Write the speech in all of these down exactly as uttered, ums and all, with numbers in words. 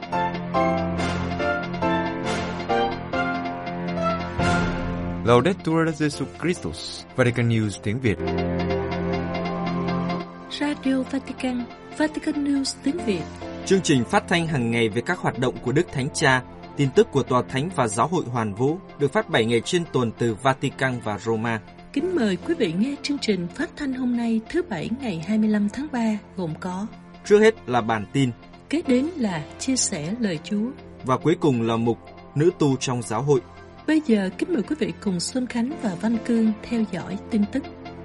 Laudetur Jesus Christus, Vatican News tiếng Việt. Radio Vatican, Vatican News tiếng Việt. Chương trình phát thanh hàng ngày về các hoạt động của Đức Thánh Cha, tin tức của Tòa Thánh và Giáo hội Hoàn Vũ được phát bảy ngày trên tuần từ Vatican và Roma. Kính mời quý vị nghe chương trình phát thanh hôm nay thứ Bảy ngày hai mươi lăm tháng ba gồm có: trước hết là bản tin, kế đến là chia sẻ lời Chúa và cuối cùng là mục Nữ tu trong giáo hội. Bây giờ kính mời quý vị cùng Xuân Khánh và Văn Cương theo dõi tin tức.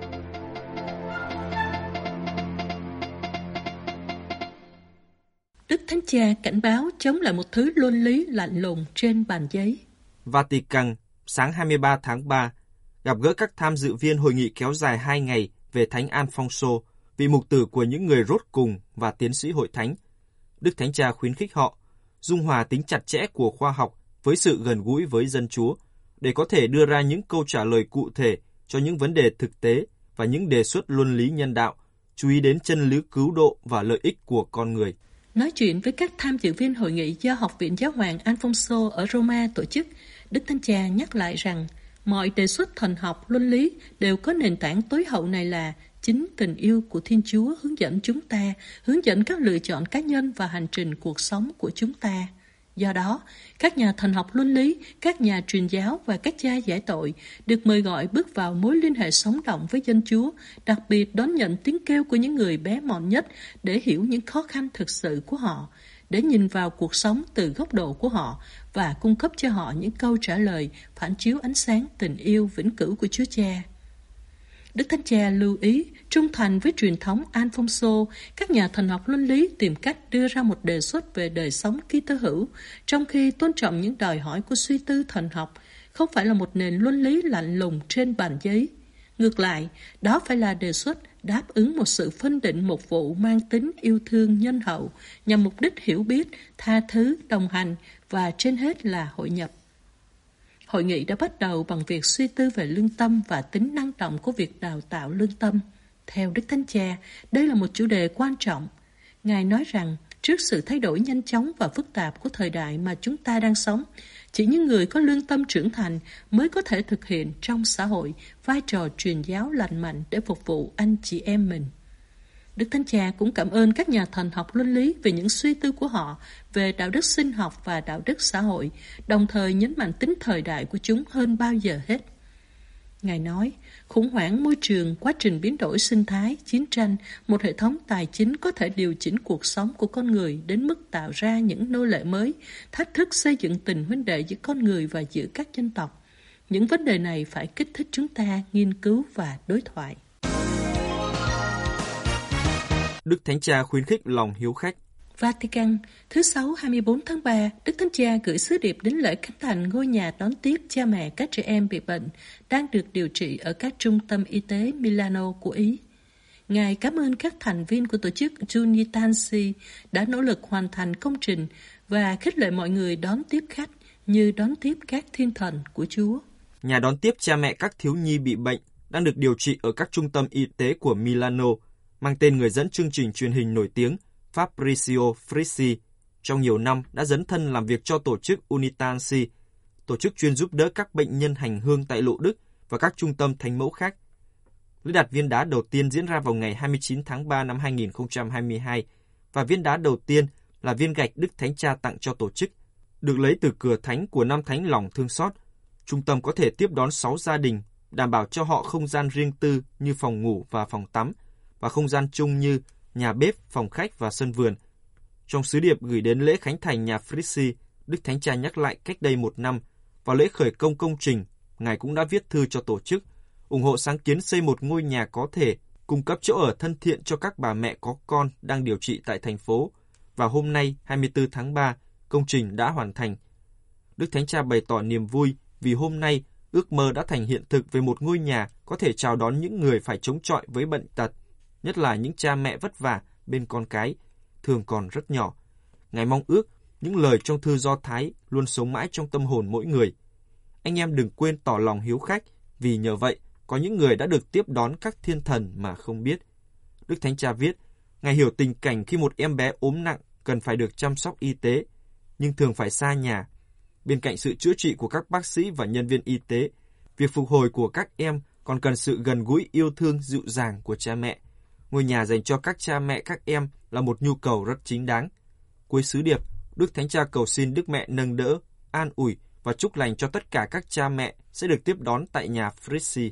Đức Thánh Cha cảnh báo chống lại một thứ luân lý lạnh lùng trên bàn giấy. Vatican, sáng hai mươi ba tháng ba, gặp gỡ các tham dự viên hội nghị kéo dài hai ngày về Thánh Alfonso, vị mục tử của những người rốt cùng và tiến sĩ hội thánh. Đức Thánh Cha khuyến khích họ dung hòa tính chặt chẽ của khoa học với sự gần gũi với dân Chúa, để có thể đưa ra những câu trả lời cụ thể cho những vấn đề thực tế và những đề xuất luân lý nhân đạo, chú ý đến chân lý cứu độ và lợi ích của con người. Nói chuyện với các tham dự viên hội nghị do Học viện Giáo hoàng Alfonso ở Roma tổ chức, Đức Thánh Cha nhắc lại rằng mọi đề xuất thần học luân lý đều có nền tảng tối hậu này là chính tình yêu của Thiên Chúa hướng dẫn chúng ta, hướng dẫn các lựa chọn cá nhân và hành trình cuộc sống của chúng ta. Do đó, các nhà thần học luân lý, các nhà truyền giáo và các cha giải tội được mời gọi bước vào mối liên hệ sống động với dân Chúa, đặc biệt đón nhận tiếng kêu của những người bé mọn nhất để hiểu những khó khăn thực sự của họ, để nhìn vào cuộc sống từ góc độ của họ và cung cấp cho họ những câu trả lời phản chiếu ánh sáng tình yêu vĩnh cửu của Chúa Cha. Đức Thánh Cha lưu ý, trung thành với truyền thống Alfonso, các nhà thần học luân lý tìm cách đưa ra một đề xuất về đời sống Kitô hữu, trong khi tôn trọng những đòi hỏi của suy tư thần học, không phải là một nền luân lý lạnh lùng trên bàn giấy. Ngược lại, đó phải là đề xuất đáp ứng một sự phân định mục vụ mang tính yêu thương nhân hậu, nhằm mục đích hiểu biết, tha thứ, đồng hành và trên hết là hội nhập. Hội nghị đã bắt đầu bằng việc suy tư về lương tâm và tính năng động của việc đào tạo lương tâm. Theo Đức Thánh Cha, đây là một chủ đề quan trọng. Ngài nói rằng, trước sự thay đổi nhanh chóng và phức tạp của thời đại mà chúng ta đang sống, chỉ những người có lương tâm trưởng thành mới có thể thực hiện trong xã hội vai trò truyền giáo lành mạnh để phục vụ anh chị em mình. Đức Thánh Cha cũng cảm ơn các nhà thần học luân lý về những suy tư của họ về đạo đức sinh học và đạo đức xã hội, đồng thời nhấn mạnh tính thời đại của chúng hơn bao giờ hết. Ngài nói, khủng hoảng môi trường, quá trình biến đổi sinh thái, chiến tranh, một hệ thống tài chính có thể điều chỉnh cuộc sống của con người đến mức tạo ra những nô lệ mới, thách thức xây dựng tình huynh đệ giữa con người và giữa các dân tộc. Những vấn đề này phải kích thích chúng ta nghiên cứu và đối thoại. Đức Thánh Cha khuyến khích lòng hiếu khách. Vatican, thứ Sáu hai mươi bốn tháng ba, Đức Thánh Cha gửi sứ điệp đến lễ khánh thành ngôi nhà đón tiếp cha mẹ các trẻ em bị bệnh đang được điều trị ở các trung tâm y tế Milano của Ý. Ngài cảm ơn các thành viên của tổ chức Unitansi đã nỗ lực hoàn thành công trình và khích lệ mọi người đón tiếp khách như đón tiếp các thiên thần của Chúa. Nhà đón tiếp cha mẹ các thiếu nhi bị bệnh đang được điều trị ở các trung tâm y tế của Milano, mang tên người dẫn chương trình truyền hình nổi tiếng Fabrizio Frissi, trong nhiều năm đã dấn thân làm việc cho tổ chức Unitansi, tổ chức chuyên giúp đỡ các bệnh nhân hành hương tại Lộ Đức và các trung tâm thánh mẫu khác. Lễ đặt viên đá đầu tiên diễn ra vào ngày hai mươi chín tháng ba năm hai nghìn không trăm hai mươi hai, và viên đá đầu tiên là viên gạch Đức Thánh Cha tặng cho tổ chức, được lấy từ cửa thánh của năm thánh lòng thương xót. Trung tâm có thể tiếp đón sáu gia đình, đảm bảo cho họ không gian riêng tư như phòng ngủ và phòng tắm, và không gian chung như nhà bếp, phòng khách và sân vườn. Trong sứ điệp gửi đến lễ khánh thành nhà Frissi, Đức Thánh Cha nhắc lại cách đây một năm, vào lễ khởi công công trình, Ngài cũng đã viết thư cho tổ chức, ủng hộ sáng kiến xây một ngôi nhà có thể cung cấp chỗ ở thân thiện cho các bà mẹ có con đang điều trị tại thành phố. Và hôm nay, hai mươi tư tháng ba, công trình đã hoàn thành. Đức Thánh Cha bày tỏ niềm vui vì hôm nay ước mơ đã thành hiện thực về một ngôi nhà có thể chào đón những người phải chống chọi với bệnh tật, nhất là những cha mẹ vất vả bên con cái, thường còn rất nhỏ. Ngài mong ước những lời trong thư Do Thái luôn sống mãi trong tâm hồn mỗi người. Anh em đừng quên tỏ lòng hiếu khách, vì nhờ vậy có những người đã được tiếp đón các thiên thần mà không biết. Đức Thánh Cha viết, Ngài hiểu tình cảnh khi một em bé ốm nặng cần phải được chăm sóc y tế, nhưng thường phải xa nhà. Bên cạnh sự chữa trị của các bác sĩ và nhân viên y tế, việc phục hồi của các em còn cần sự gần gũi yêu thương dịu dàng của cha mẹ. Ngôi nhà dành cho các cha mẹ các em là một nhu cầu rất chính đáng. Cuối sứ điệp, Đức Thánh Cha cầu xin Đức Mẹ nâng đỡ, an ủi và chúc lành cho tất cả các cha mẹ sẽ được tiếp đón tại nhà Fritzi.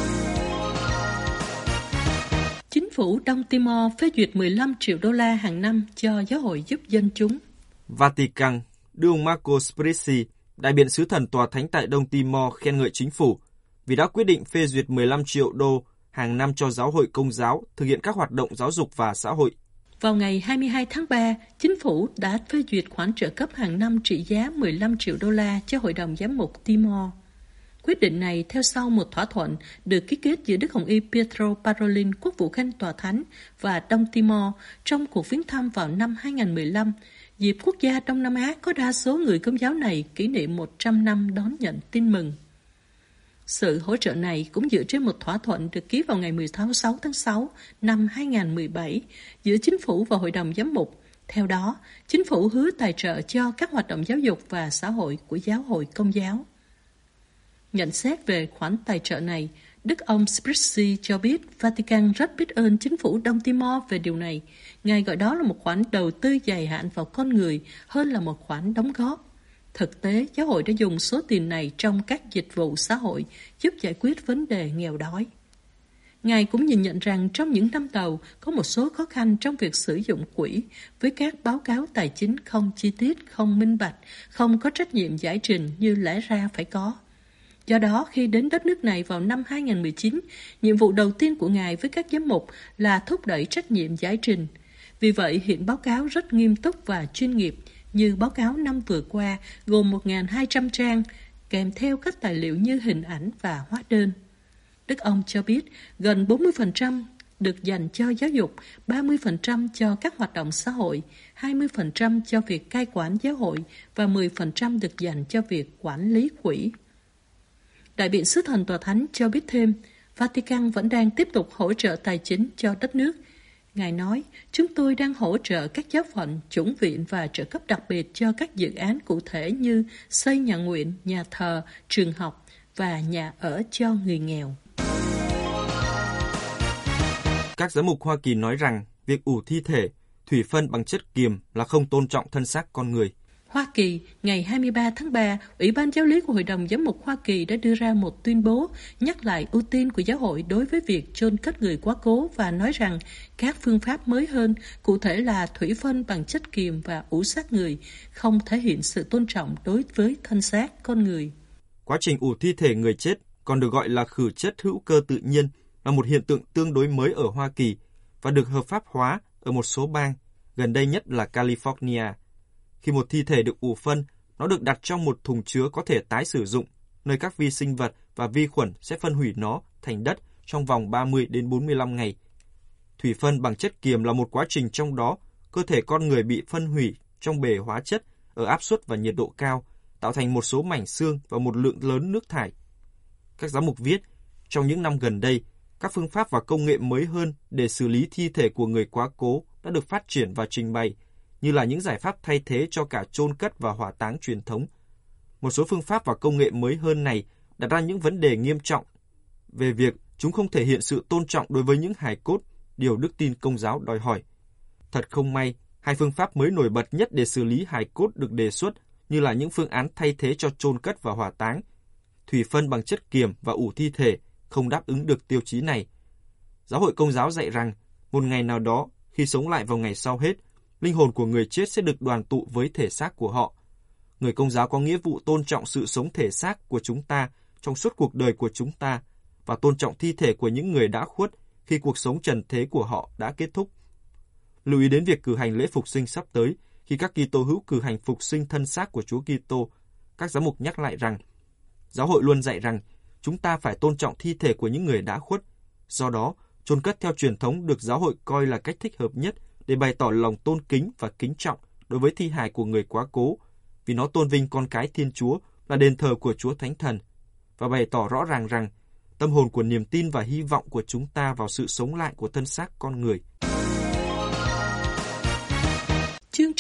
Chính phủ Đông Timor phê duyệt mười lăm triệu đô la hàng năm cho giáo hội giúp dân chúng. Vatican đưa ông Marco Sprizzi, đại biện sứ thần tòa thánh tại Đông Timor, khen ngợi chính phủ vì đã quyết định phê duyệt mười lăm triệu đô hàng năm cho giáo hội Công giáo thực hiện các hoạt động giáo dục và xã hội. Vào ngày hai mươi hai tháng ba, chính phủ đã phê duyệt khoản trợ cấp hàng năm trị giá mười lăm triệu đô la cho Hội đồng Giám mục Timor. Quyết định này theo sau một thỏa thuận được ký kết giữa Đức Hồng Y Pietro Parolin, Quốc vụ Khanh Tòa Thánh và Đông Timor trong cuộc viếng thăm vào năm hai không một lăm, dịp quốc gia Đông Nam Á có đa số người Công giáo này kỷ niệm một trăm năm đón nhận tin mừng. Sự hỗ trợ này cũng dựa trên một thỏa thuận được ký vào ngày mười sáu tháng sáu năm hai không một bảy giữa chính phủ và Hội đồng Giám mục. Theo đó, chính phủ hứa tài trợ cho các hoạt động giáo dục và xã hội của giáo hội Công giáo. Nhận xét về khoản tài trợ này, Đức ông Sprizzi cho biết Vatican rất biết ơn chính phủ Đông Timor về điều này. Ngài gọi đó là một khoản đầu tư dài hạn vào con người hơn là một khoản đóng góp. Thực tế, giáo hội đã dùng số tiền này trong các dịch vụ xã hội giúp giải quyết vấn đề nghèo đói. Ngài cũng nhìn nhận rằng trong những năm đầu có một số khó khăn trong việc sử dụng quỹ với các báo cáo tài chính không chi tiết, không minh bạch, không có trách nhiệm giải trình như lẽ ra phải có. Do đó, khi đến đất nước này vào năm hai không một chín, nhiệm vụ đầu tiên của Ngài với các giám mục là thúc đẩy trách nhiệm giải trình. Vì vậy, hiện báo cáo rất nghiêm túc và chuyên nghiệp, như báo cáo năm vừa qua gồm một nghìn hai trăm trang, kèm theo các tài liệu như hình ảnh và hóa đơn. Đức ông cho biết gần bốn mươi phần trăm được dành cho giáo dục, ba mươi phần trăm cho các hoạt động xã hội, hai mươi phần trăm cho việc cai quản giáo hội và mười phần trăm được dành cho việc quản lý quỹ. Đại biện sứ thần Tòa Thánh cho biết thêm, Vatican vẫn đang tiếp tục hỗ trợ tài chính cho đất nước. Ngài nói, chúng tôi đang hỗ trợ các giáo phận, chủng viện và trợ cấp đặc biệt cho các dự án cụ thể như xây nhà nguyện, nhà thờ, trường học và nhà ở cho người nghèo. Các giám mục Hoa Kỳ nói rằng việc ủ thi thể, thủy phân bằng chất kiềm là không tôn trọng thân xác con người. Hoa Kỳ, ngày hai mươi ba tháng ba, Ủy ban Giáo lý của Hội đồng Giám mục Hoa Kỳ đã đưa ra một tuyên bố nhắc lại ưu tiên của giáo hội đối với việc chôn cất người quá cố và nói rằng các phương pháp mới hơn, cụ thể là thủy phân bằng chất kiềm và ủ xác người, không thể hiện sự tôn trọng đối với thân xác con người. Quá trình ủ thi thể người chết, còn được gọi là khử chất hữu cơ tự nhiên, là một hiện tượng tương đối mới ở Hoa Kỳ và được hợp pháp hóa ở một số bang, gần đây nhất là California. Khi một thi thể được ủ phân, nó được đặt trong một thùng chứa có thể tái sử dụng, nơi các vi sinh vật và vi khuẩn sẽ phân hủy nó thành đất trong vòng ba mươi đến bốn mươi lăm ngày. Thủy phân bằng chất kiềm là một quá trình trong đó cơ thể con người bị phân hủy trong bể hóa chất ở áp suất và nhiệt độ cao, tạo thành một số mảnh xương và một lượng lớn nước thải. Các giám mục viết, trong những năm gần đây, các phương pháp và công nghệ mới hơn để xử lý thi thể của người quá cố đã được phát triển và trình bày, như là những giải pháp thay thế cho cả chôn cất và hỏa táng truyền thống. Một số phương pháp và công nghệ mới hơn này đặt ra những vấn đề nghiêm trọng về việc chúng không thể hiện sự tôn trọng đối với những hài cốt, điều đức tin Công giáo đòi hỏi. Thật không may, hai phương pháp mới nổi bật nhất để xử lý hài cốt được đề xuất như là những phương án thay thế cho chôn cất và hỏa táng, thủy phân bằng chất kiềm và ủ thi thể không đáp ứng được tiêu chí này. Giáo hội Công giáo dạy rằng, một ngày nào đó, khi sống lại vào ngày sau hết, linh hồn của người chết sẽ được đoàn tụ với thể xác của họ. Người Công giáo có nghĩa vụ tôn trọng sự sống thể xác của chúng ta trong suốt cuộc đời của chúng ta và tôn trọng thi thể của những người đã khuất khi cuộc sống trần thế của họ đã kết thúc. Lưu ý đến việc cử hành lễ phục sinh sắp tới, khi các Kitô hữu cử hành phục sinh thân xác của Chúa Kitô, các giám mục nhắc lại rằng, giáo hội luôn dạy rằng chúng ta phải tôn trọng thi thể của những người đã khuất. Do đó, chôn cất theo truyền thống được giáo hội coi là cách thích hợp nhất để bày tỏ lòng tôn kính và kính trọng đối với thi hài của người quá cố, vì nó tôn vinh con cái Thiên Chúa là đền thờ của Chúa Thánh Thần, và bày tỏ rõ ràng rằng tâm hồn của niềm tin và hy vọng của chúng ta vào sự sống lại của thân xác con người. Chương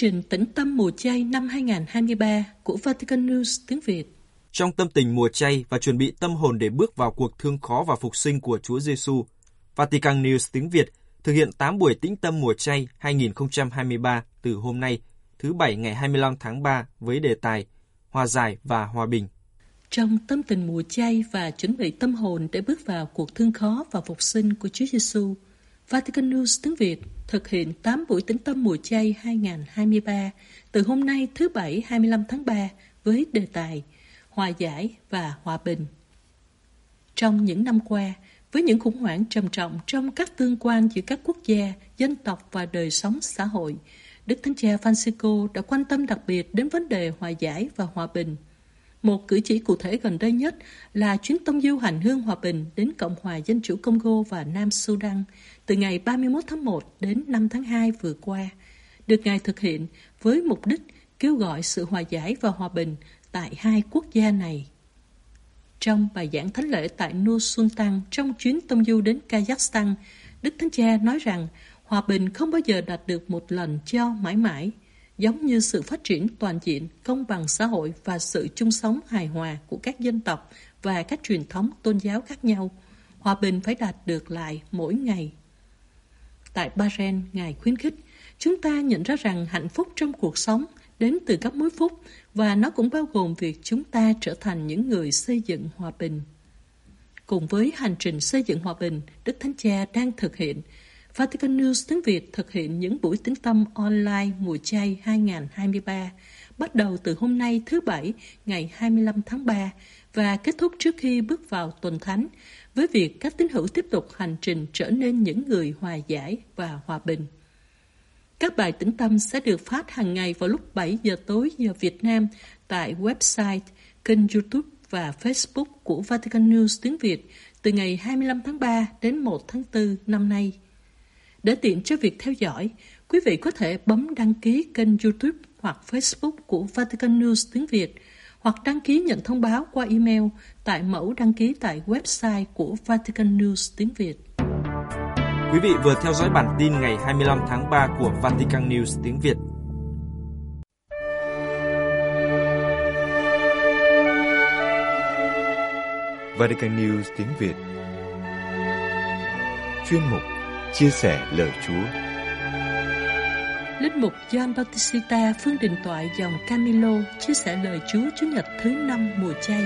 trình tĩnh tâm mùa chay năm hai không hai ba của Vatican News tiếng Việt. Trong tâm tình mùa chay và chuẩn bị tâm hồn để bước vào cuộc thương khó và phục sinh của Chúa Giêsu, Vatican News tiếng Việt thực hiện tám buổi tĩnh tâm mùa chay hai không hai ba từ hôm nay, thứ Bảy ngày hai mươi lăm tháng ba với đề tài Hòa giải và hòa bình. Trong tâm tình mùa chay và chuẩn bị tâm hồn để bước vào cuộc thương khó và phục sinh của Chúa Giêsu, Vatican News tiếng Việt thực hiện tám buổi tĩnh tâm mùa chay hai không hai ba từ hôm nay thứ Bảy hai mươi lăm tháng ba với đề tài Hòa giải và hòa bình. Trong những năm qua, với những khủng hoảng trầm trọng trong các tương quan giữa các quốc gia, dân tộc và đời sống xã hội, Đức Thánh Cha Francisco đã quan tâm đặc biệt đến vấn đề hòa giải và hòa bình. Một cử chỉ cụ thể gần đây nhất là chuyến tông du hành hương hòa bình đến Cộng hòa Dân chủ Congo và Nam Sudan từ ngày ba mươi mốt tháng một đến năm tháng hai vừa qua, được Ngài thực hiện với mục đích kêu gọi sự hòa giải và hòa bình tại hai quốc gia này. Trong bài giảng thánh lễ tại Nur Sultan trong chuyến tông du đến Kazakhstan, Đức Thánh Cha nói rằng hòa bình không bao giờ đạt được một lần cho mãi mãi, giống như sự phát triển toàn diện, công bằng xã hội và sự chung sống hài hòa của các dân tộc và các truyền thống tôn giáo khác nhau. Hòa bình phải đạt được lại mỗi ngày. Tại Bahrain, Ngài khuyến khích, chúng ta nhận ra rằng hạnh phúc trong cuộc sống đến từ các mối phúc và nó cũng bao gồm việc chúng ta trở thành những người xây dựng hòa bình. Cùng với hành trình xây dựng hòa bình, Đức Thánh Cha đang thực hiện, Vatican News tiếng Việt thực hiện những buổi tĩnh tâm online mùa chay hai không hai ba, bắt đầu từ hôm nay thứ Bảy ngày hai mươi lăm tháng ba và kết thúc trước khi bước vào tuần thánh, với việc các tín hữu tiếp tục hành trình trở nên những người hòa giải và hòa bình. Các bài tĩnh tâm sẽ được phát hàng ngày vào lúc bảy giờ tối giờ Việt Nam tại website, kênh YouTube và Facebook của Vatican News tiếng Việt từ ngày hai mươi lăm tháng ba đến một tháng tư năm nay. Để tiện cho việc theo dõi, quý vị có thể bấm đăng ký kênh YouTube hoặc Facebook của Vatican News tiếng Việt hoặc đăng ký nhận thông báo qua email tại mẫu đăng ký tại website của Vatican News tiếng Việt. Quý vị vừa theo dõi bản tin ngày hai mươi lăm tháng ba của Vatican News tiếng Việt. Vatican News tiếng Việt. Chuyên mục Chia sẻ lời Chúa. Linh mục John Bautista Phương Đình Toại dòng Camilo chia sẻ lời Chúa Chủ nhật thứ năm mùa chay.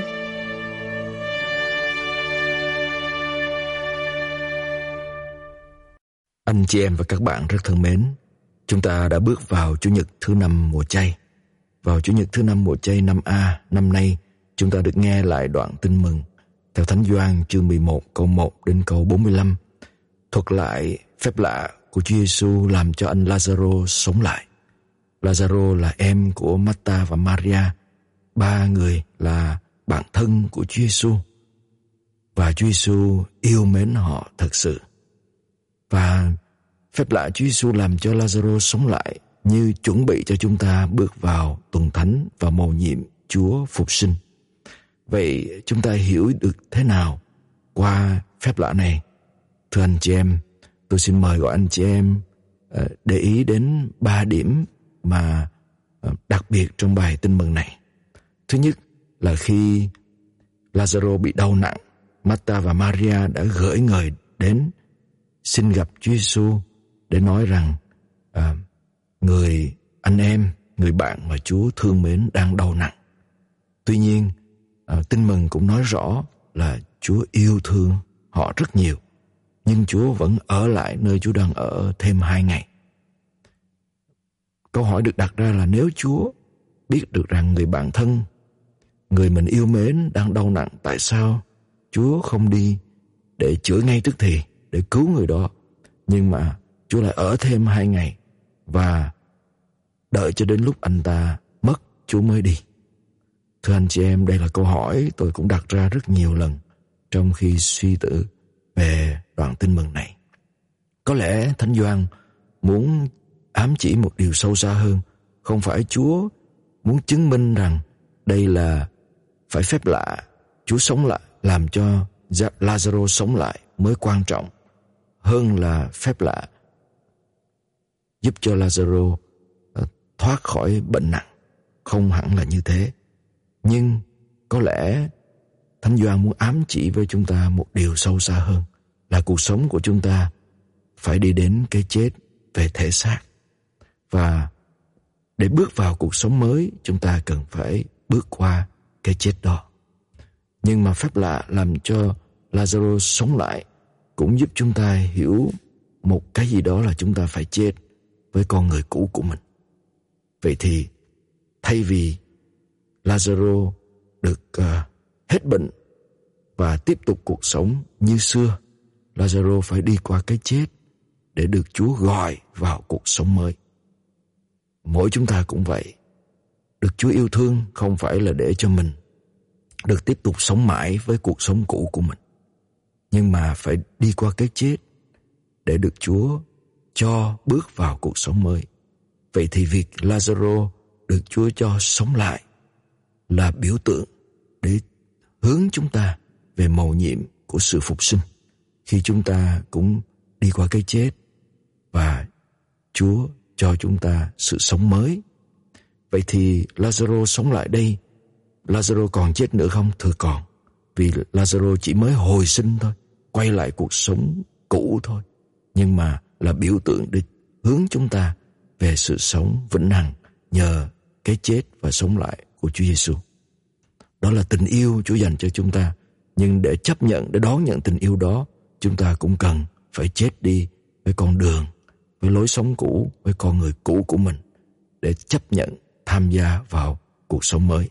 Anh chị em và các bạn rất thân mến, chúng ta đã bước vào Chủ nhật thứ năm mùa chay. Vào Chủ nhật thứ năm mùa chay năm A, năm nay, chúng ta được nghe lại đoạn tin mừng theo Thánh Gioan chương mười một câu một đến câu bốn mươi lăm, thuật lại phép lạ của Chúa Giêsu làm cho anh Lazaro sống lại. Lazaro là em của Marta và Maria, ba người là bạn thân của Chúa Giêsu, và Chúa Giêsu yêu mến họ thật sự. Và phép lạ Chúa Giêsu làm cho Lazaro sống lại như chuẩn bị cho chúng ta bước vào tuần thánh và mầu nhiệm Chúa phục sinh. Vậy chúng ta hiểu được thế nào qua phép lạ này? Thưa anh chị em, tôi xin mời gọi anh chị em để ý đến ba điểm mà đặc biệt trong bài tin mừng này. Thứ nhất là khi Lazaro bị đau nặng, Marta và Maria đã gửi người đến xin gặp Chúa Giêsu để nói rằng à, người anh em, người bạn mà Chúa thương mến đang đau nặng. Tuy nhiên, à, tin mừng cũng nói rõ là Chúa yêu thương họ rất nhiều, nhưng Chúa vẫn ở lại nơi Chúa đang ở thêm hai ngày. Câu hỏi được đặt ra là nếu Chúa biết được rằng người bạn thân, người mình yêu mến đang đau nặng, tại sao Chúa không đi để chữa ngay tức thì, để cứu người đó, nhưng mà Chúa lại ở thêm hai ngày và đợi cho đến lúc anh ta mất Chúa mới đi? Thưa anh chị em, đây là câu hỏi tôi cũng đặt ra rất nhiều lần trong khi suy tư về đoạn tin mừng này. Có lẽ Thánh Gioan muốn ám chỉ một điều sâu xa hơn. Không phải Chúa muốn chứng minh rằng đây là phải phép lạ, Chúa sống lại, làm cho Lazaro sống lại mới quan trọng, hơn là phép lạ giúp cho Lazaro thoát khỏi bệnh nặng. Không hẳn là như thế. Nhưng có lẽ Thánh Gioan muốn ám chỉ với chúng ta một điều sâu xa hơn, là cuộc sống của chúng ta phải đi đến cái chết về thể xác. Và để bước vào cuộc sống mới, chúng ta cần phải bước qua cái chết đó. Nhưng mà phép lạ làm cho Lazarus sống lại cũng giúp chúng ta hiểu một cái gì đó là chúng ta phải chết với con người cũ của mình. Vậy thì thay vì Lazarus được uh, hết bệnh và tiếp tục cuộc sống như xưa, Lazarus phải đi qua cái chết để được Chúa gọi vào cuộc sống mới. Mỗi chúng ta cũng vậy. Được Chúa yêu thương không phải là để cho mình được tiếp tục sống mãi với cuộc sống cũ của mình, nhưng mà phải đi qua cái chết để được Chúa cho bước vào cuộc sống mới. Vậy thì việc Lazarus được Chúa cho sống lại là biểu tượng để hướng chúng ta về mầu nhiệm của sự phục sinh, khi chúng ta cũng đi qua cái chết và Chúa cho chúng ta sự sống mới. Vậy thì Lazarus sống lại đây, Lazarus còn chết nữa không? Thưa còn, vì Lazarus chỉ mới hồi sinh thôi, quay lại cuộc sống cũ thôi, nhưng mà là biểu tượng để hướng chúng ta về sự sống vĩnh hằng nhờ cái chết và sống lại của Chúa Giêsu. Đó là tình yêu Chúa dành cho chúng ta, nhưng để chấp nhận, để đón nhận tình yêu đó, chúng ta cũng cần phải chết đi với con đường, với lối sống cũ, với con người cũ của mình, để chấp nhận tham gia vào cuộc sống mới.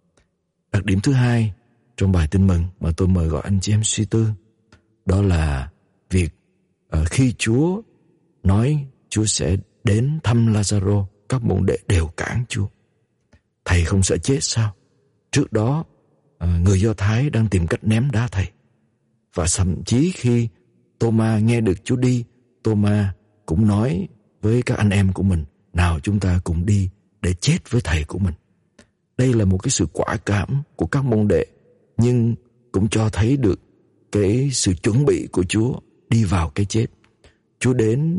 Đặc điểm thứ hai trong bài tin mừng mà tôi mời gọi anh chị em suy tư, đó là việc uh, khi Chúa nói Chúa sẽ đến thăm Lazarus, các môn đệ đều cản Chúa. Thầy không sợ chết sao? Trước đó uh, người Do Thái đang tìm cách ném đá thầy. Và thậm chí khi Tô-ma nghe được Chúa đi, Tô-ma cũng nói với các anh em của mình, nào chúng ta cùng đi để chết với thầy của mình. Đây là một cái sự quả cảm của các môn đệ, nhưng cũng cho thấy được cái sự chuẩn bị của Chúa đi vào cái chết. Chúa đến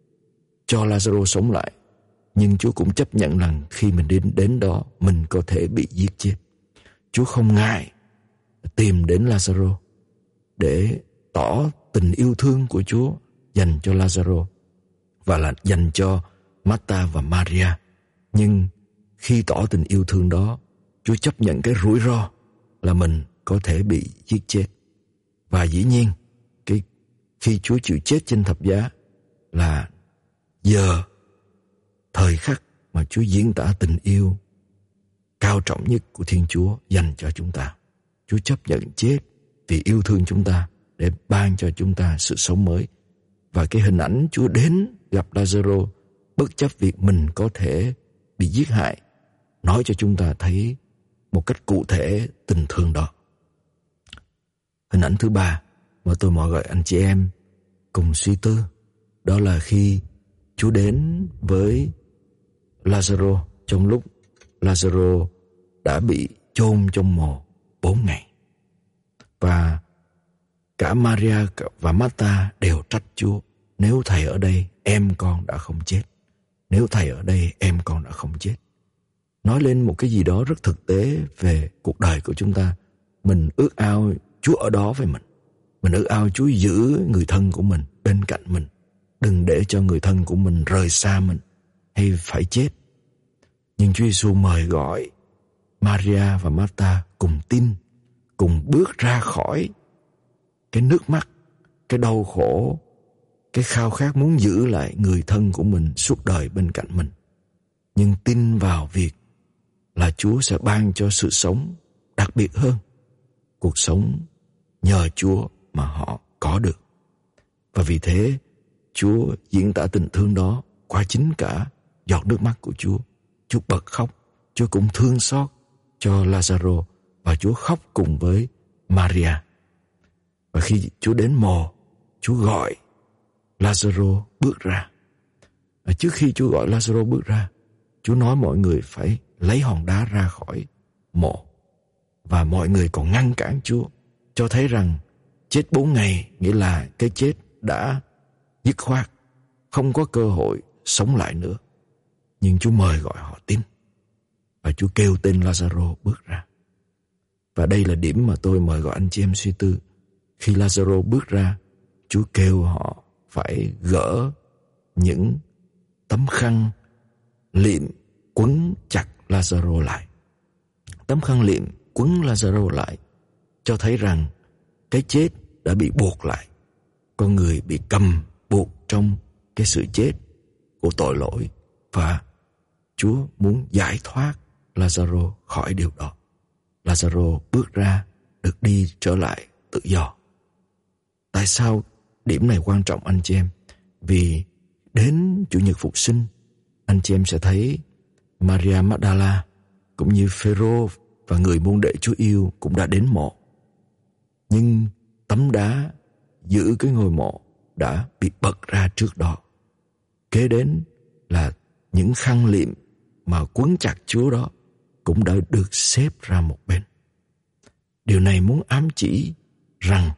cho Lazarus sống lại, nhưng Chúa cũng chấp nhận rằng khi mình đến đến đó, mình có thể bị giết chết. Chúa không ngại tìm đến Lazarus để tỏ tình yêu thương của Chúa dành cho Lazarus và là dành cho Martha và Maria. Nhưng khi tỏ tình yêu thương đó, Chúa chấp nhận cái rủi ro là mình có thể bị giết chết. Và dĩ nhiên, cái khi Chúa chịu chết trên thập giá là giờ, thời khắc mà Chúa diễn tả tình yêu cao trọng nhất của Thiên Chúa dành cho chúng ta. Chúa chấp nhận chết vì yêu thương chúng ta để ban cho chúng ta sự sống mới. Và cái hình ảnh Chúa đến gặp Lazarus bất chấp việc mình có thể bị giết hại, nói cho chúng ta thấy một cách cụ thể tình thương đó. Hình ảnh thứ ba mà tôi mời gọi anh chị em cùng suy tư, đó là khi Chúa đến với Lazarus trong lúc Lazarus đã bị chôn trong mồ bốn ngày. Và cả Maria và Martha đều trách Chúa, nếu thầy ở đây em con đã không chết. Nếu thầy ở đây em con đã không chết. Nói lên một cái gì đó rất thực tế về cuộc đời của chúng ta. Mình ước ao Chúa ở đó với mình. Mình ước ao Chúa giữ người thân của mình bên cạnh mình. Đừng để cho người thân của mình rời xa mình hay phải chết. Nhưng Chúa Giêsu mời gọi Maria và Martha cùng tin, cùng bước ra khỏi cái nước mắt, cái đau khổ, cái khao khát muốn giữ lại người thân của mình suốt đời bên cạnh mình. Nhưng tin vào việc là Chúa sẽ ban cho sự sống đặc biệt hơn, cuộc sống nhờ Chúa mà họ có được. Và vì thế, Chúa diễn tả tình thương đó qua chính cả giọt nước mắt của Chúa. Chúa bật khóc, Chúa cũng thương xót cho Lazarus và Chúa khóc cùng với Maria. Và khi Chúa đến mồ, Chúa gọi Lazarus bước ra. Và trước khi Chúa gọi Lazarus bước ra, Chúa nói mọi người phải lấy hòn đá ra khỏi mộ. Và mọi người còn ngăn cản Chúa, cho thấy rằng chết bốn ngày nghĩa là cái chết đã dứt khoát, không có cơ hội sống lại nữa. Nhưng Chúa mời gọi họ tin. Và Chúa kêu tên Lazaro bước ra. Và đây là điểm mà tôi mời gọi anh chị em suy tư. Khi Lazaro bước ra, Chúa kêu họ phải gỡ những tấm khăn liệm quấn chặt Lazaro lại. Tấm khăn liệm quấn Lazaro lại cho thấy rằng cái chết đã bị buộc lại. Con người bị cầm buộc trong cái sự chết của tội lỗi, và Chúa muốn giải thoát Lazaro khỏi điều đó. Lazaro bước ra, được đi trở lại tự do. Tại sao điểm này quan trọng anh chị em? Vì đến Chủ nhật Phục sinh, anh chị em sẽ thấy Maria Magdala cũng như Phêrô và người môn đệ Chúa yêu cũng đã đến mộ. Nhưng tấm đá giữ cái ngôi mộ đã bị bật ra trước đó. Kế đến là những khăn liệm mà quấn chặt Chúa đó cũng đã được xếp ra một bên. Điều này muốn ám chỉ rằng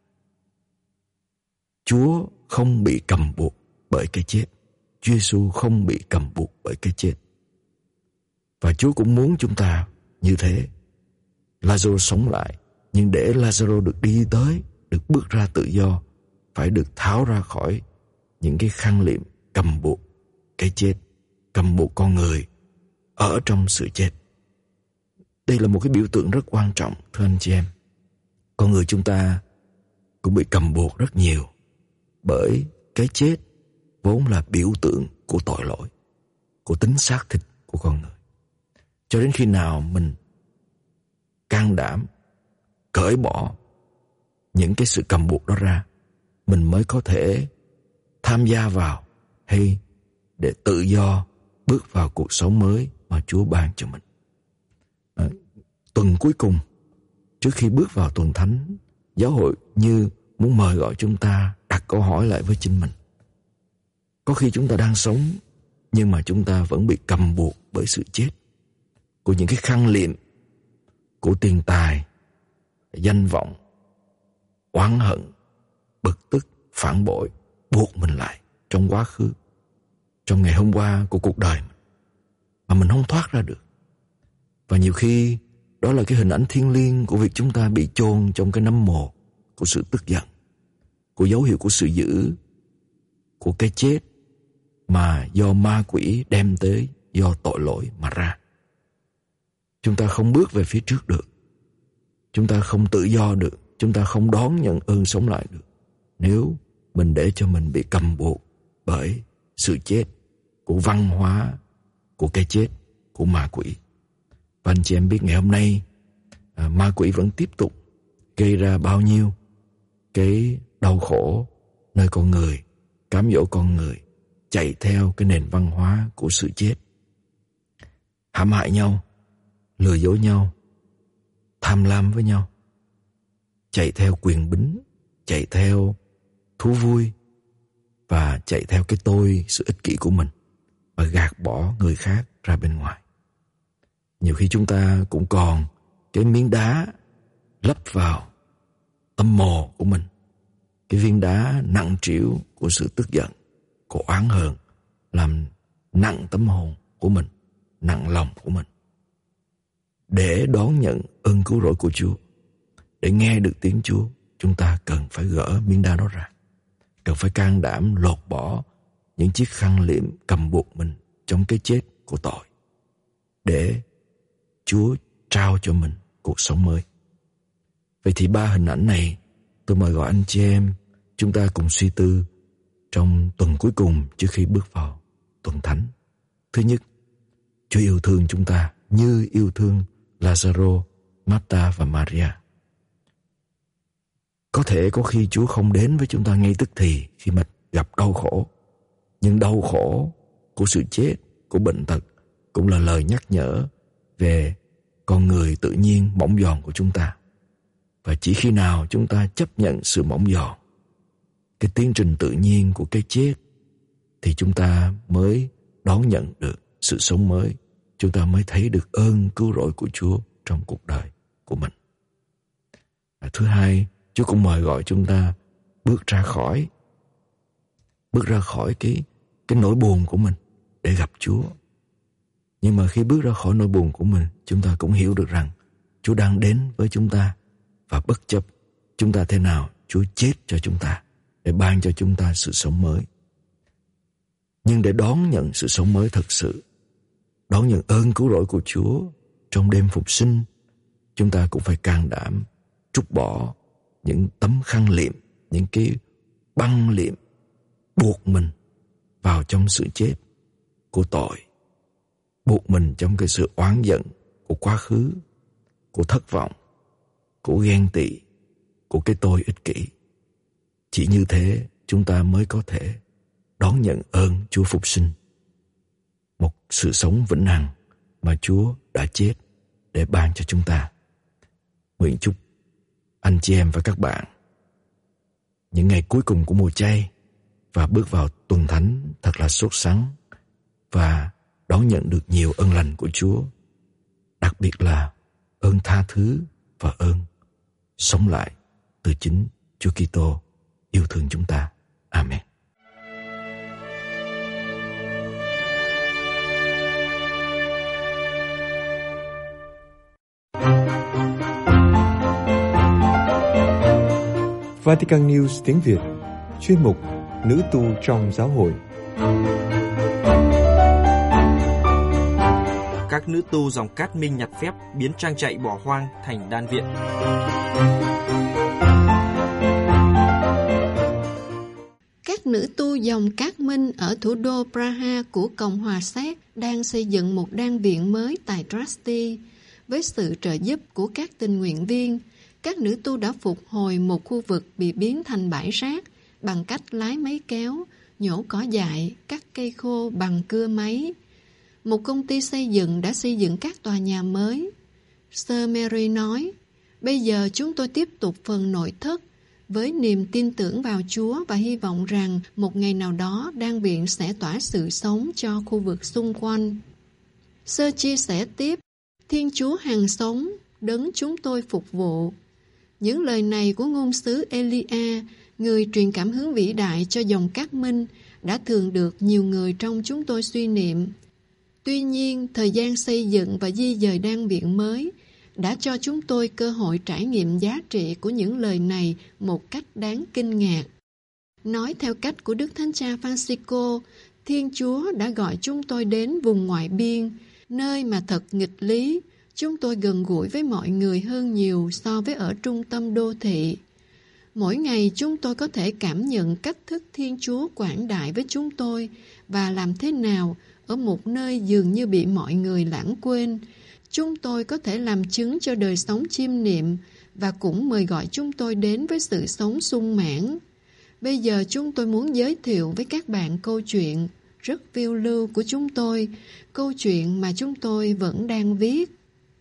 Chúa không bị cầm buộc bởi cái chết. Chúa Giêsu không bị cầm buộc bởi cái chết. Và Chúa cũng muốn chúng ta như thế. Lazaro sống lại, nhưng để Lazaro được đi tới, được bước ra tự do, phải được tháo ra khỏi những cái khăn liệm cầm buộc cái chết, cầm buộc con người ở trong sự chết. Đây là một cái biểu tượng rất quan trọng, thưa anh chị em. Con người chúng ta cũng bị cầm buộc rất nhiều bởi cái chết vốn là biểu tượng của tội lỗi, của tính xác thịt của con người. Cho đến khi nào mình can đảm cởi bỏ những cái sự cầm buộc đó ra, mình mới có thể tham gia vào hay để tự do bước vào cuộc sống mới mà Chúa ban cho mình. À, tuần cuối cùng, trước khi bước vào tuần thánh, giáo hội như muốn mời gọi chúng ta đặt câu hỏi lại với chính mình. Có khi chúng ta đang sống, nhưng mà chúng ta vẫn bị cầm buộc bởi sự chết, của những cái khăn liệm, của tiền tài, danh vọng, oán hận, bực tức, phản bội, buộc mình lại trong quá khứ, trong ngày hôm qua của cuộc đời mình, mà mình không thoát ra được. Và nhiều khi đó là cái hình ảnh thiêng liêng của việc chúng ta bị chôn trong cái nấm mồ của sự tức giận, của dấu hiệu của sự dữ, của cái chết mà do ma quỷ đem tới, do tội lỗi mà ra. Chúng ta không bước về phía trước được. Chúng ta không tự do được. Chúng ta không đón nhận ơn sống lại được nếu mình để cho mình bị cầm buộc bởi sự chết, của văn hóa, của cái chết, của ma quỷ. Và anh chị em biết ngày hôm nay à, ma quỷ vẫn tiếp tục gây ra bao nhiêu cái đau khổ nơi con người, cám dỗ con người chạy theo cái nền văn hóa của sự chết, hãm hại nhau, lừa dối nhau, tham lam với nhau, chạy theo quyền bính, chạy theo thú vui và chạy theo cái tôi, sự ích kỷ của mình và gạt bỏ người khác ra bên ngoài. Nhiều khi chúng ta cũng còn cái miếng đá lấp vào tâm mồ của mình, cái viên đá nặng trĩu của sự tức giận, của oán hờn, làm nặng tâm hồn của mình, nặng lòng của mình. Để đón nhận ơn cứu rỗi của Chúa, để nghe được tiếng Chúa, chúng ta cần phải gỡ miếng đá đó ra, cần phải can đảm lột bỏ những chiếc khăn liệm cầm buộc mình trong cái chết của tội, để Chúa trao cho mình cuộc sống mới. Vậy thì ba hình ảnh này tôi mời gọi anh chị em chúng ta cùng suy tư trong tuần cuối cùng trước khi bước vào tuần thánh. Thứ nhất, Chúa yêu thương chúng ta như yêu thương Lazaro, Marta và Maria. Có thể có khi Chúa không đến với chúng ta ngay tức thì khi mà gặp đau khổ, nhưng đau khổ của sự chết, của bệnh tật cũng là lời nhắc nhở về con người tự nhiên mỏng giòn của chúng ta. Và chỉ khi nào chúng ta chấp nhận sự mỏng giòn, cái tiến trình tự nhiên của cái chết, thì chúng ta mới đón nhận được sự sống mới. Chúng ta mới thấy được ơn cứu rỗi của Chúa trong cuộc đời của mình. Và thứ hai, Chúa cũng mời gọi chúng ta bước ra khỏi bước ra khỏi cái, cái nỗi buồn của mình để gặp Chúa, Nhưng mà khi bước ra khỏi nỗi buồn của mình, chúng ta cũng hiểu được rằng Chúa đang đến với chúng ta, và bất chấp chúng ta thế nào, Chúa chết cho chúng ta để ban cho chúng ta sự sống mới. Nhưng để đón nhận sự sống mới thật sự, đón nhận ơn cứu rỗi của Chúa trong đêm phục sinh, chúng ta cũng phải can đảm trút bỏ những tấm khăn liệm, những cái băng liệm buộc mình vào trong sự chết của tội, buộc mình trong cái sự oán giận của quá khứ, của thất vọng, của ghen tị, của cái tôi ích kỷ. Chỉ như thế chúng ta mới có thể đón nhận ơn Chúa phục sinh, một sự sống vĩnh hằng mà Chúa đã chết để ban cho chúng ta. Nguyện chúc anh chị em và các bạn những ngày cuối cùng của mùa chay và bước vào tuần thánh thật là sốt sắng và đón nhận được nhiều ơn lành của Chúa, đặc biệt là ơn tha thứ và ơn sống lại từ chính Chúa Kitô yêu thương chúng ta. Amen. Vatican News tiếng Việt, chuyên mục Nữ tu trong giáo hội. Các nữ tu dòng Cát Minh nhặt phép biến trang trại bỏ hoang thành đan viện. Các nữ tu dòng Cát Minh ở thủ đô Praha của Cộng hòa Séc đang xây dựng một đan viện mới tại Trasti. Với sự trợ giúp của các tình nguyện viên, các nữ tu đã phục hồi một khu vực bị biến thành bãi rác bằng cách lái máy kéo, nhổ cỏ dại, cắt cây khô bằng cưa máy. Một công ty xây dựng đã xây dựng các tòa nhà mới. Sir Mary nói, bây giờ chúng tôi tiếp tục phần nội thất với niềm tin tưởng vào Chúa và hy vọng rằng một ngày nào đó đan viện sẽ tỏa sự sống cho khu vực xung quanh. Sir chia sẻ tiếp, Thiên Chúa hằng sống, đấng chúng tôi phục vụ. Những lời này của ngôn sứ Elia, người truyền cảm hứng vĩ đại cho dòng Cát Minh, đã thường được nhiều người trong chúng tôi suy niệm. Tuy nhiên, thời gian xây dựng và di dời đan viện mới đã cho chúng tôi cơ hội trải nghiệm giá trị của những lời này một cách đáng kinh ngạc. Nói theo cách của Đức Thánh Cha Francisco, Thiên Chúa đã gọi chúng tôi đến vùng ngoại biên, nơi mà thật nghịch lý, chúng tôi gần gũi với mọi người hơn nhiều so với ở trung tâm đô thị. Mỗi ngày chúng tôi có thể cảm nhận cách thức Thiên Chúa quảng đại với chúng tôi và làm thế nào ở một nơi dường như bị mọi người lãng quên, chúng tôi có thể làm chứng cho đời sống chiêm niệm và cũng mời gọi chúng tôi đến với sự sống sung mãn. Bây giờ chúng tôi muốn giới thiệu với các bạn câu chuyện rất phiêu lưu của chúng tôi, câu chuyện mà chúng tôi vẫn đang viết.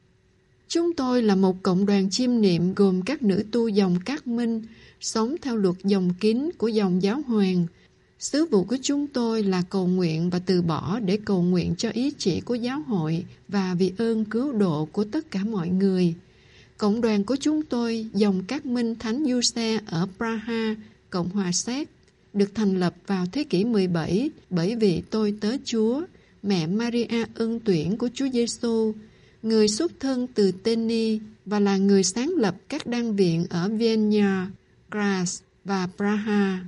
Chúng tôi là một cộng đoàn chiêm niệm gồm các nữ tu dòng Cát Minh, sống theo luật dòng kín của dòng Giáo Hoàng. Sứ vụ của chúng tôi là cầu nguyện và từ bỏ để cầu nguyện cho ý chỉ của giáo hội và vì ơn cứu độ của tất cả mọi người. Cộng đoàn của chúng tôi, dòng Cát Minh Thánh Giuse ở Praha, Cộng hòa Séc, được thành lập vào thế kỷ mười bảy bởi vị tôi tớ Chúa, mẹ Maria ân tuyển của Chúa Giêsu, người xuất thân từ Teni và là người sáng lập các đan viện ở Vienna, Graz và Praha.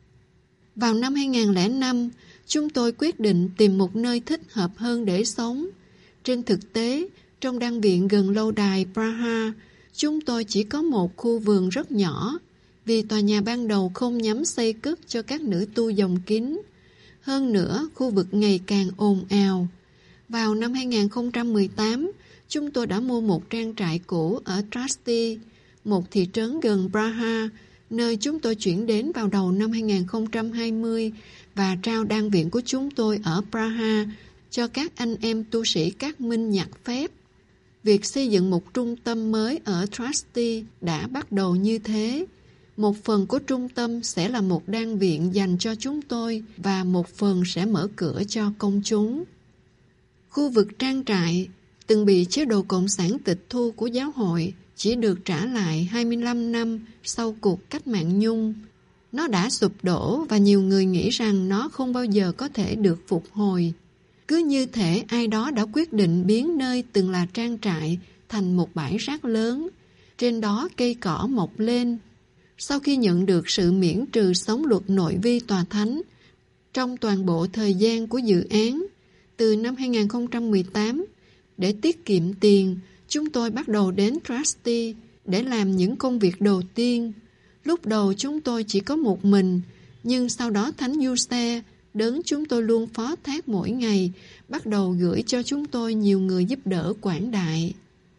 Vào năm hai không không năm, chúng tôi quyết định tìm một nơi thích hợp hơn để sống. Trên thực tế, trong đan viện gần lâu đài Praha, chúng tôi chỉ có một khu vườn rất nhỏ, vì tòa nhà ban đầu không nhắm xây cất cho các nữ tu dòng kín. Hơn nữa, khu vực ngày càng ồn ào. Vào năm hai không một tám, chúng tôi đã mua một trang trại cũ ở Trasti, một thị trấn gần Praha, nơi chúng tôi chuyển đến vào đầu năm hai không hai không và trao đan viện của chúng tôi ở Praha cho các anh em tu sĩ Cát Minh nhặt phép. Việc xây dựng một trung tâm mới ở Trasti đã bắt đầu như thế. Một phần của trung tâm sẽ là một đan viện dành cho chúng tôi và một phần sẽ mở cửa cho công chúng. Khu vực trang trại từng bị chế độ Cộng sản tịch thu của giáo hội chỉ được trả lại hai mươi lăm năm sau cuộc cách mạng Nhung. Nó đã sụp đổ và nhiều người nghĩ rằng nó không bao giờ có thể được phục hồi. Cứ như thể ai đó đã quyết định biến nơi từng là trang trại thành một bãi rác lớn, trên đó cây cỏ mọc lên. Sau khi nhận được sự miễn trừ sống luật nội vi tòa thánh, trong toàn bộ thời gian của dự án, từ năm hai nghìn không trăm mười tám, để tiết kiệm tiền, chúng tôi bắt đầu đến Trusty để làm những công việc đầu tiên. Lúc đầu chúng tôi chỉ có một mình, nhưng sau đó Thánh Giuse, đấng chúng tôi luôn phó thác mỗi ngày, bắt đầu gửi cho chúng tôi nhiều người giúp đỡ quảng đại.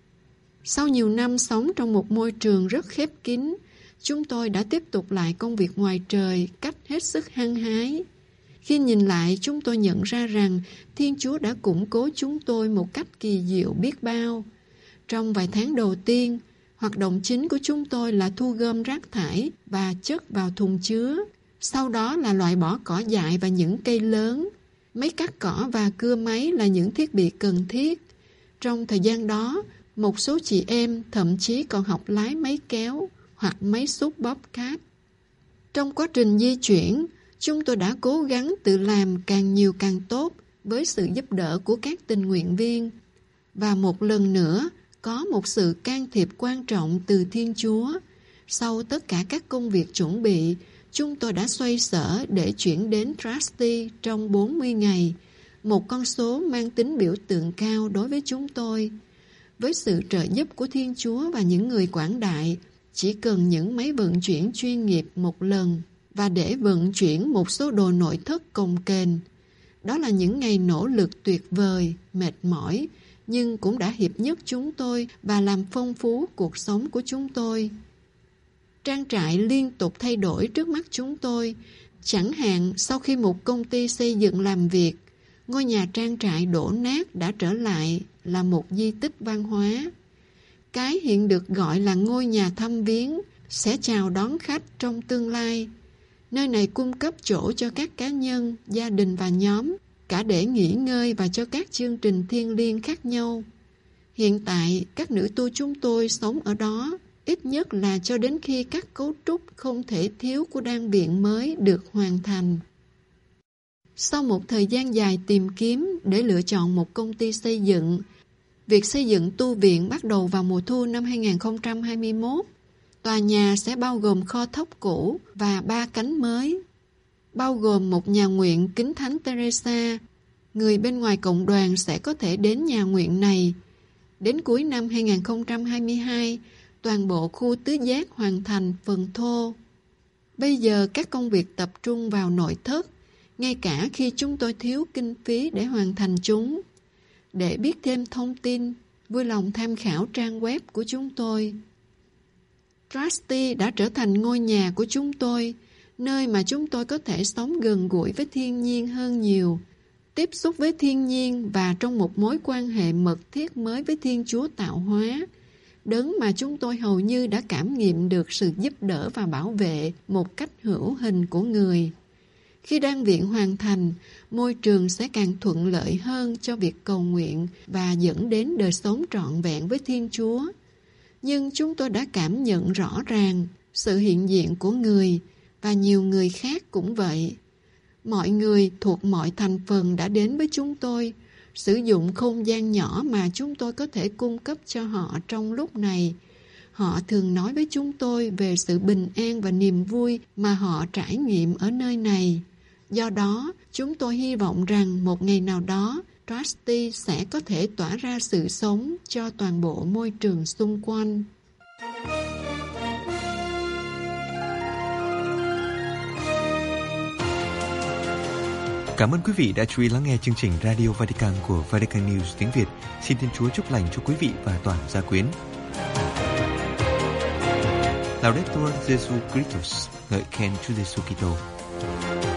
Sau nhiều năm sống trong một môi trường rất khép kín, chúng tôi đã tiếp tục lại công việc ngoài trời cách hết sức hăng hái. Khi nhìn lại, chúng tôi nhận ra rằng Thiên Chúa đã củng cố chúng tôi một cách kỳ diệu biết bao. Trong vài tháng đầu tiên, hoạt động chính của chúng tôi là thu gom rác thải và chất vào thùng chứa. Sau đó là loại bỏ cỏ dại và những cây lớn. Máy cắt cỏ và cưa máy là những thiết bị cần thiết. Trong thời gian đó, một số chị em thậm chí còn học lái máy kéo hoặc máy xúc Bobcat. Trong quá trình di chuyển, chúng tôi đã cố gắng tự làm càng nhiều càng tốt với sự giúp đỡ của các tình nguyện viên. Và một lần nữa, có một sự can thiệp quan trọng từ Thiên Chúa. Sau tất cả các công việc chuẩn bị, chúng tôi đã xoay sở để chuyển đến Trusty trong bốn mươi ngày, một con số mang tính biểu tượng cao đối với chúng tôi. Với sự trợ giúp của Thiên Chúa và những người quảng đại, chỉ cần những máy vận chuyển chuyên nghiệp một lần và để vận chuyển một số đồ nội thất cồng kềnh. Đó là những ngày nỗ lực tuyệt vời, mệt mỏi, nhưng cũng đã hiệp nhất chúng tôi và làm phong phú cuộc sống của chúng tôi. Trang trại liên tục thay đổi trước mắt chúng tôi. Chẳng hạn, sau khi một công ty xây dựng làm việc, ngôi nhà trang trại đổ nát đã trở lại là một di tích văn hóa. Cái hiện được gọi là ngôi nhà thăm viếng sẽ chào đón khách trong tương lai. Nơi này cung cấp chỗ cho các cá nhân, gia đình và nhóm, cả để nghỉ ngơi và cho các chương trình thiêng liêng khác nhau. Hiện tại, các nữ tu chúng tôi sống ở đó, ít nhất là cho đến khi các cấu trúc không thể thiếu của đan viện mới được hoàn thành. Sau một thời gian dài tìm kiếm để lựa chọn một công ty xây dựng, việc xây dựng tu viện bắt đầu vào mùa thu năm hai nghìn không trăm hai mươi mốt. Tòa nhà sẽ bao gồm kho thóc cũ và ba cánh mới, bao gồm một nhà nguyện kính Thánh Teresa. Người bên ngoài cộng đoàn sẽ có thể đến nhà nguyện này. Đến cuối năm hai nghìn không trăm hai mươi hai, toàn bộ khu tứ giác hoàn thành phần thô. Bây giờ các công việc tập trung vào nội thất, ngay cả khi chúng tôi thiếu kinh phí để hoàn thành chúng. Để biết thêm thông tin, vui lòng tham khảo trang web của chúng tôi. Trusty đã trở thành ngôi nhà của chúng tôi, nơi mà chúng tôi có thể sống gần gũi với thiên nhiên hơn nhiều, tiếp xúc với thiên nhiên và trong một mối quan hệ mật thiết mới với Thiên Chúa tạo hóa, đấng mà chúng tôi hầu như đã cảm nghiệm được sự giúp đỡ và bảo vệ một cách hữu hình của người. Khi đan viện hoàn thành, môi trường sẽ càng thuận lợi hơn cho việc cầu nguyện và dẫn đến đời sống trọn vẹn với Thiên Chúa. Nhưng chúng tôi đã cảm nhận rõ ràng sự hiện diện của người, và nhiều người khác cũng vậy. Mọi người thuộc mọi thành phần đã đến với chúng tôi, sử dụng không gian nhỏ mà chúng tôi có thể cung cấp cho họ trong lúc này. Họ thường nói với chúng tôi về sự bình an và niềm vui mà họ trải nghiệm ở nơi này. Do đó, chúng tôi hy vọng rằng một ngày nào đó, Trusty sẽ có thể tỏa ra sự sống cho toàn bộ môi trường xung quanh. Cảm ơn quý vị đã chú ý lắng nghe chương trình Radio Vatican của Vatican News tiếng Việt. Xin Thiên Chúa chúc lành cho quý vị và toàn gia quyến. Laudetur Jesu Christus, ngợi khen Chúa Giêsu Kitô.